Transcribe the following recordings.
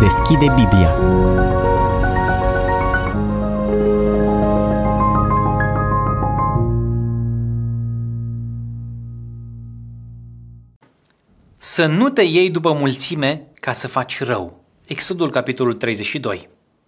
deschide Biblia. Să nu te iei după mulțime ca să faci rău. Exodul, capitolul 32.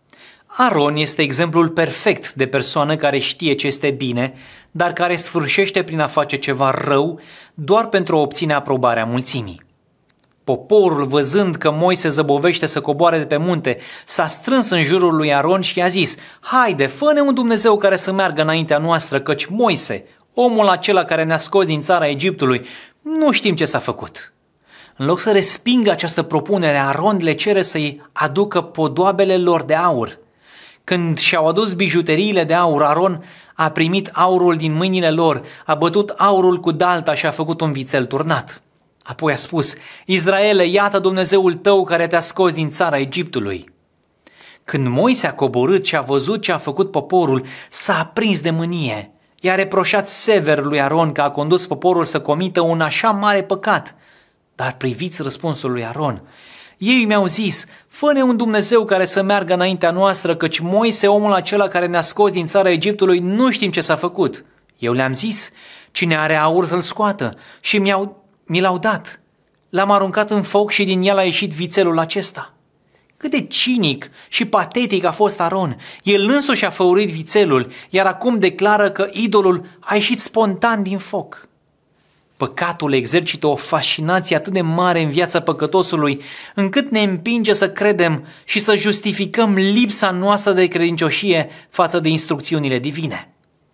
Aron este exemplul perfect de persoană care știe ce este bine, dar care sfârșește prin a face ceva rău doar pentru a obține aprobarea mulțimii. Poporul, văzând că Moise zăbovește să coboare de pe munte, s-a strâns în jurul lui Aron și i-a zis: haide, fă-ne un Dumnezeu care să meargă înaintea noastră, căci Moise, omul acela care ne-a scos din țara Egiptului, nu știm ce s-a făcut. În loc să respingă această propunere, Aron le cere să-i aducă podoabele lor de aur. Când și-au adus bijuteriile de aur, Aron a primit aurul din mâinile lor, a bătut aurul cu dalta și a făcut un vițel turnat. Apoi a spus: Israele, iată Dumnezeul tău care te-a scos din țara Egiptului. Când Moise a coborât și a văzut ce a făcut poporul, s-a aprins de mânie. I-a reproșat sever lui Aron că a condus poporul să comită un așa mare păcat. Dar priviți răspunsul lui Aron. Ei mi-au zis: fă-ne un Dumnezeu care să meargă înaintea noastră, căci Moise, omul acela care ne-a scos din țara Egiptului, nu știm ce s-a făcut. Eu le-am zis: cine are aur să-l scoată, și mi l-au dat. L-am aruncat în foc și din el a ieșit vițelul acesta. Cât de cinic și patetic a fost Aron. El însuși a făurit vițelul, iar acum declară că idolul a ieșit spontan din foc. Păcatul exercită o fascinație atât de mare în viața păcătosului, încât ne împinge să credem și să justificăm lipsa noastră de credincioșie față de instrucțiunile divine.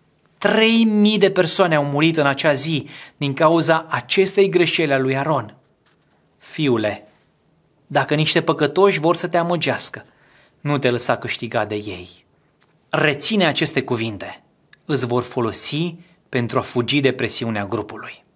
3.000 de persoane au murit în acea zi din cauza acestei greșeli a lui Aron. Fiule, dacă niște păcătoși vor să te amăgească, nu te lăsa câștiga de ei. Reține aceste cuvinte, îți vor folosi pentru a fugi de presiunea grupului.